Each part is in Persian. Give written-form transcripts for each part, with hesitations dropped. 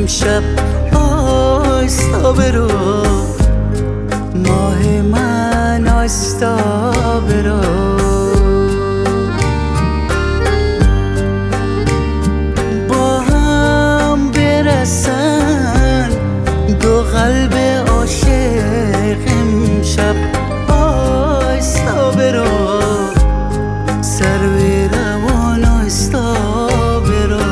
امشب آستا برو، ماه من آستا برو. با هم برسن دو قلب عاشق امشب آستا برو، سر به روان آستا برو.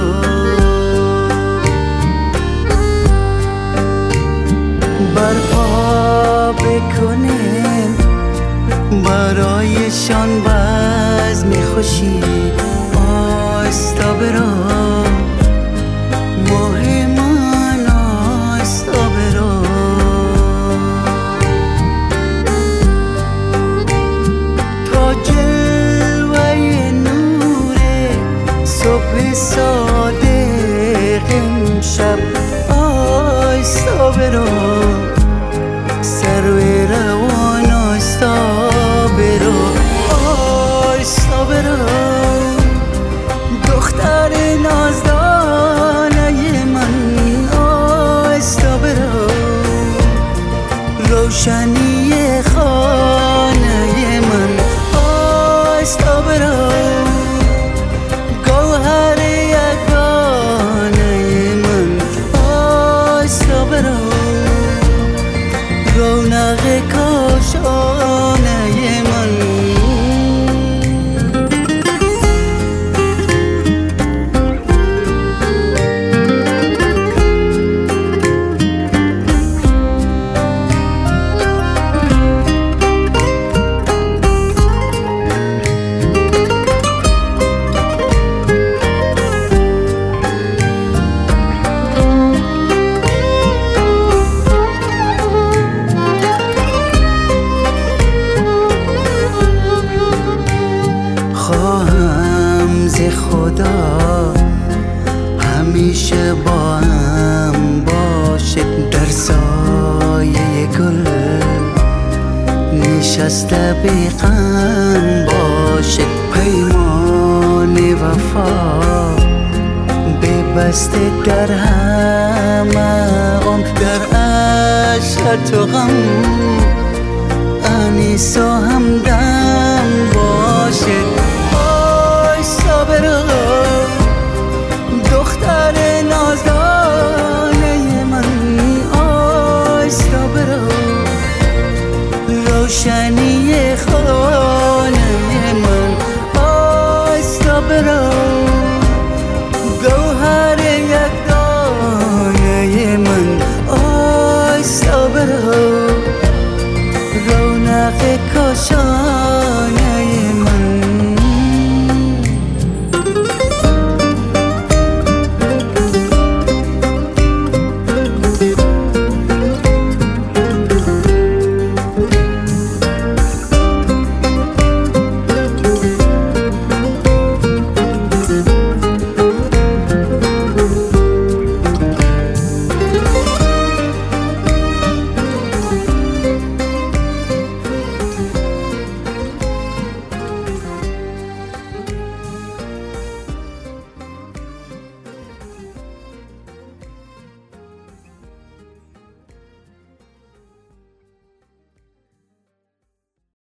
برپا بکنیم برایشان بزم خوشی آستا برو، ماه من آستا برو. تا جلوه نور صبح صادق امشب آستا برو، سر به روان آستا برو، آستا برو. دختر نازدانه من آستا برو، روشنی خانه من آستا برو، گوهر یگانه من آستا برو، رونق کاشانه من. خواهم ز خدا همیشه با هم باشه، در سایه گل نشسته بیغم باشه. پیمان وفا ببسته در همه عمر، در عشق و غم انیس و همدم